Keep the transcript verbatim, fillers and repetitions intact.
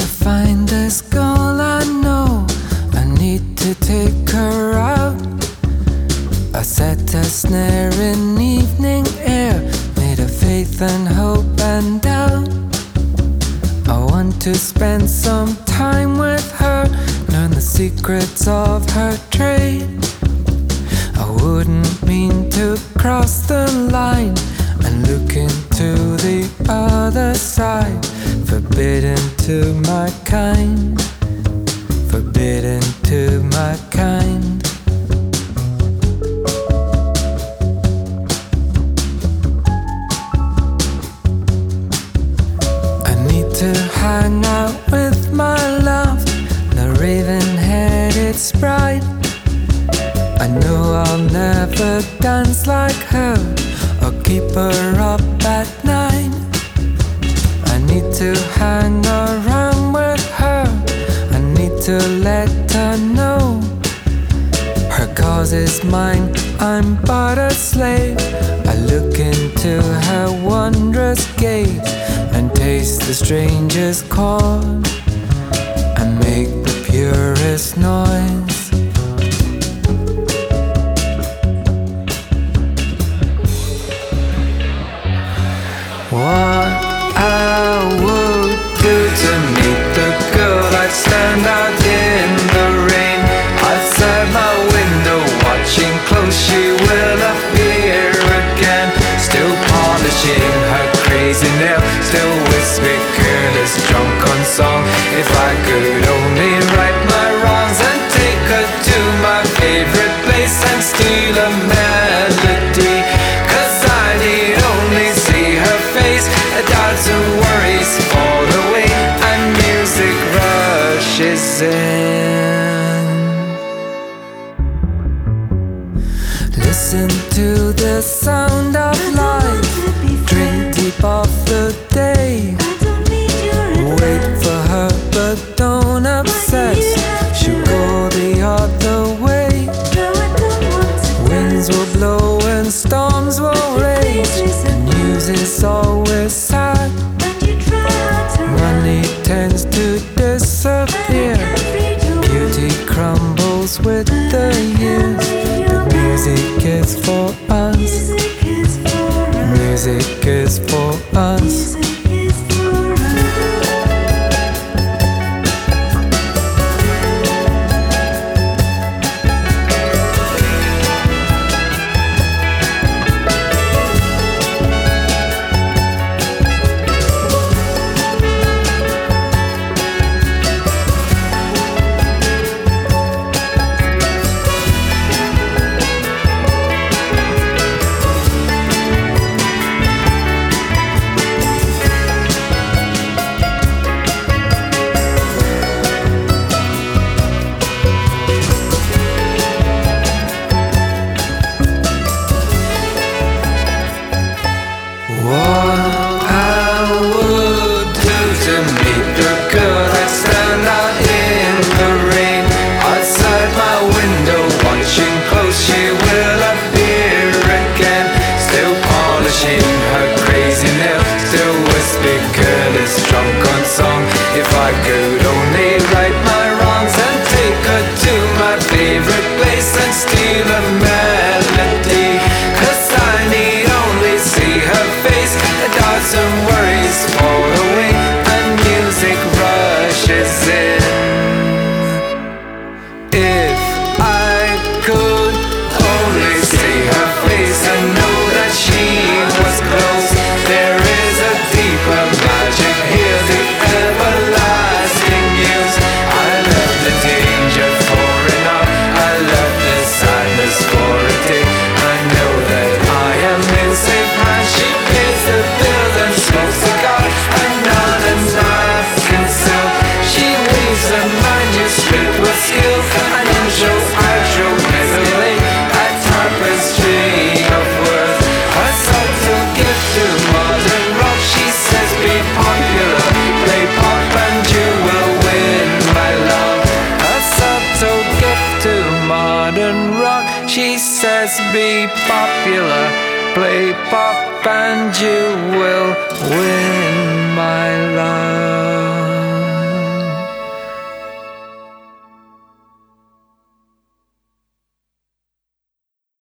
find this girl I know. I need to take her out. I set a snare in evening air, made of faith and hope and doubt. I want to spend some time with her, learn the secrets of her trade. I wouldn't mean to cross the line and look into the other side. Forbidden to my kind, forbidden to my kind. I need to hang out with my love, the raven-headed sprite. I know I'll never dance like her or keep her up at night. I need to hang around with her, I need to let her know her cause is mine, I'm but a slave. I look into her wondrous gaze and taste the strangest chord and make the purest noise. What I would do to meet the girl, I'd stand out in the rain outside my window, watching close. She will appear again, still polishing her crazy nail, still whisper careless, drunk on song. If I could only right my wrongs and take her to my favorite place and steal a melody, 'cause I need only see her face, doubts and worries fall away, and music rushes in. Listen to the sound of life, drink deep of the day. Wait for her but don't obsess, she'll go the other way. Winds will blow and storms will rage, the news is always sad. Money tends to disappear, beauty crumbles with the years. But music is for us, music is for us. If I could only right my wrongs and take her to my favorite place and steal a melody, 'cause I need only see her face, doubts and worries fall away, and music rushes in. If I could only see her face and know that she was close, there is a deeper magic here, the everlasting news. I love the danger for enough, I love the sadness for a day. I know that I am in safe hands, she pays the bills and smokes a cigar, and none and none concealed. She weaves a manuscript with skill, an intro, outro, medley, a tapestry of words, a subtle gift to modern rock. She says be popular, play pop and you will win my love. A subtle gift to modern rock. She says be popular, play pop and you will win.